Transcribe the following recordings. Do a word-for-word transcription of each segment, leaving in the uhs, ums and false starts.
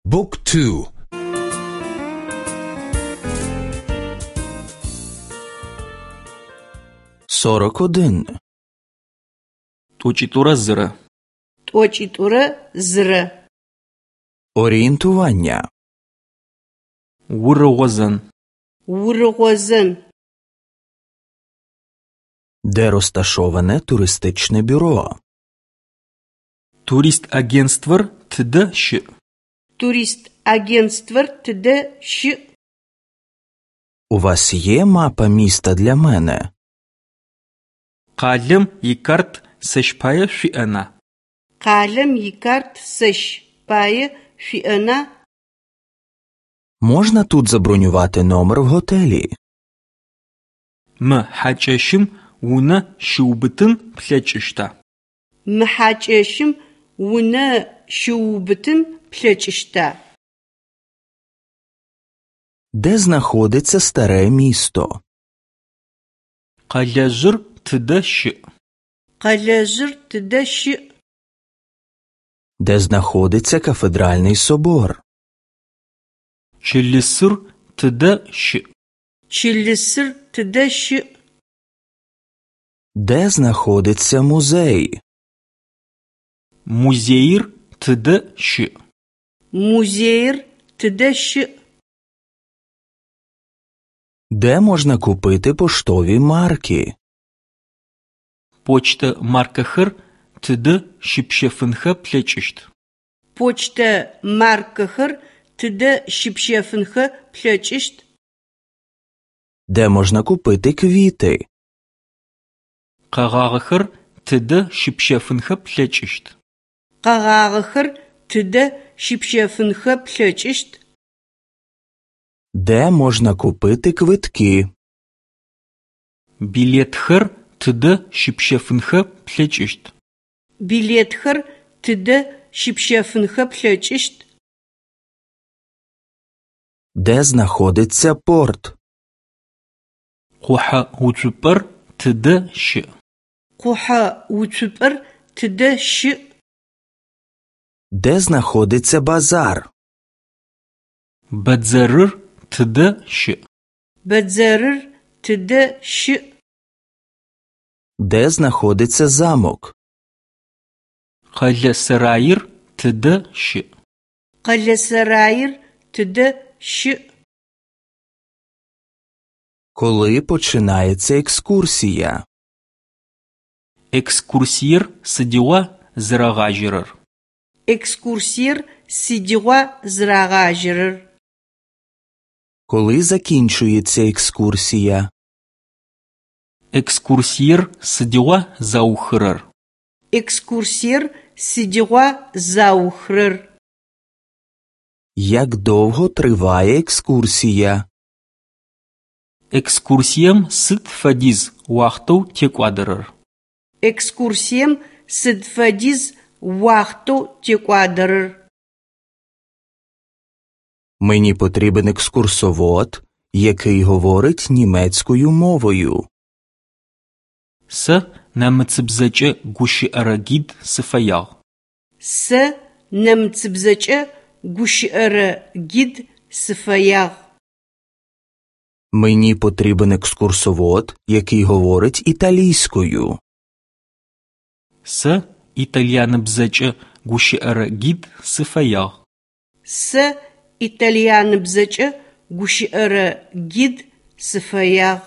Book two. сорок один. Точитура зра. Точитура зра. Орієнтування. Ургозан. Ургозан. Де розташоване туристичне бюро? Турист агентствор тыда щы. Турист агентствор тыда щы. У вас є мапа міста для мене? Къалэм икарт сэшпае шъуиӏэна? Къалэм икарт сэшпае шъуиӏэна? Можна тут забронювати номер в готелі? Мы хьакӏэщым унэ щыубытын плъэкӏыщта? Мы хьакӏэщым унэ щыубытын плъэкӏыщта? Де знаходиться старе місто? Къэлэжъыр тыдэ щыӏ? Къэлэжъыр тыдэ щыӏ? Де знаходиться кафедральний собор? Чылысыр тыдэ щыӏ? Чылысыр тыдэ щыӏ? Де знаходиться музей? Музеир тыдэ щыӏ? Музеир тыдэ щыӏ? Де можна купити поштові марки? Почта маркэхэр тыдэ щыпщэфынхэ плъэкӏыщт? Почта маркэхэр тыдэ щыпщэфынхэ плъэкӏыщт? Де можна купити квіти? Къэгъагъэхэр тыдэ щыпщэфынхэ плъэкӏыщт? Къэгъагъэхэр тыдэ щыпщэфынхэ плъэкӏыщт? Де можна купити квитки? Билетхэр тыдэ щыпщэфынхэ плъэкӏыщт? Билетхэр тыдэ щыпщэфынхэ плъэкӏыщт? Де знаходиться порт? Къухьэ уцупӏэр тыдэ щыӏ? Къухьэ уцупӏэр тыдэ щыӏ? Де знаходиться базар? Бадзэрыр тыдэ щыӏ? Бадзэрыр тыдэ щыӏ? Де знаходиться замок? Къэлэ сараир тыдэ щыӏ? Къэлэ сараир тыдэ щыӏ? Коли починається екскурсія? Экскурсиер сыдигъуа зырагъажьэрэр? Экскурсиер сыдигъуа зырагъажьэрэр? Коли закінчується екскурсія? Экскурсиер сыдигъуа заухырэр? Экскурсиер сыдигъуа заухырэр? Як довго триває екскурсія? Экскурсием сыд фэдиз уахътэу текӏуадэрэр? Экскурсием сыд фэдиз уахътэу текӏуадэрэр? Мені потрібен екскурсовод, який говорить німецькою мовою. Сэ нэмыцыбзэкӏэ гущыӏэрэ гид сыфэягъ. Сэ нэмыцыбзэкӏэ гущыӏэрэ гид сыфэягъ. Мені потрібен екскурсовод, який говорить італійською. Сэ итальяныбзэкӏэ гущыӏэрэ гид сыфэягъ. Сэ итальяныбзэкӏэ гущыӏэрэ гид сыфэягъ.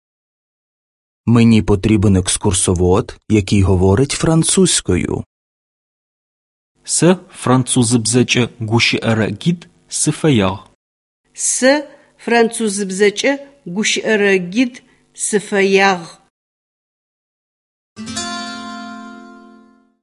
Мені потрібен екскурсовод, який говорить французькою. Сэ французыбзэкӏэ гущыӏэрэ гид сыфэягъ. Сэ французыбзэкӏэ гущыӏэрэ гид сыфэягъ.